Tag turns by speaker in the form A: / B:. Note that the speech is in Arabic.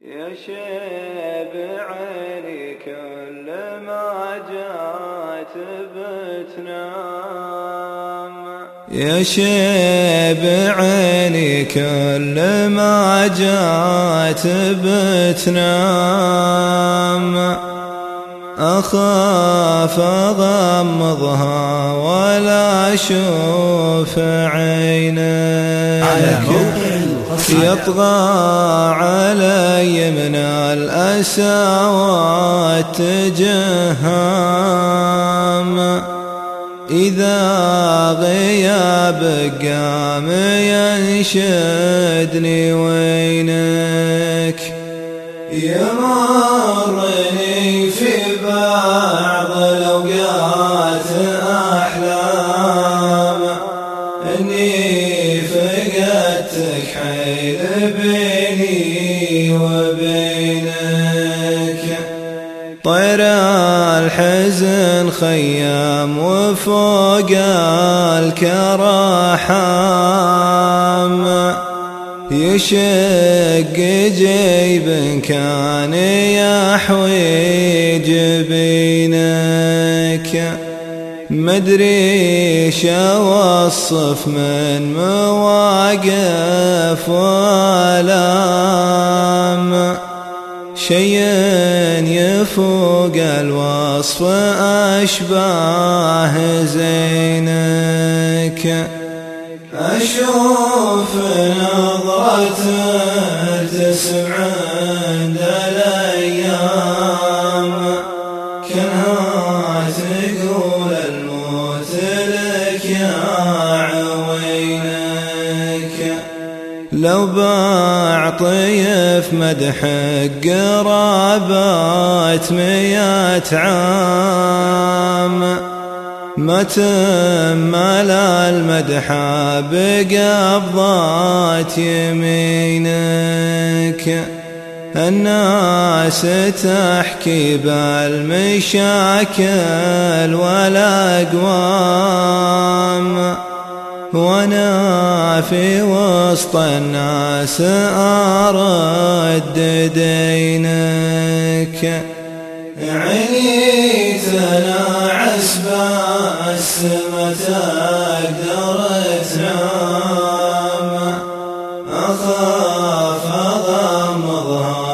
A: يا شيب عيني كل ما جات بتنام، يا شيب عيني كل ما جات بتنام، أخاف أغمضها ولا أشوف عينك يطغى علي من الأسى والتجهام، إذا غيابك قام ينشدني وينك، يمرني في بعض الأوقات أحلام أني فقدتك حيل بيني وبينك، طير الحزن خيام وفوق الكراحام، يشق جيب كان يحوي جبينك، مدري شوصف من مواقف والام، شيء يفوق الوصف أشباه زينك، أشوف نظرة تسمع عند الأيام، كانها تقول الموت لك يا عوينك، لو بعطيف مدحك قرابات 100 عام، ما تمل المدح بقبضات يمينك، الناس تحكي بالمشاكل والأقوام، وانا في وسط الناس أرد دينك، عيني تنعس بس ما تقدر تنام، أخاف أغمضها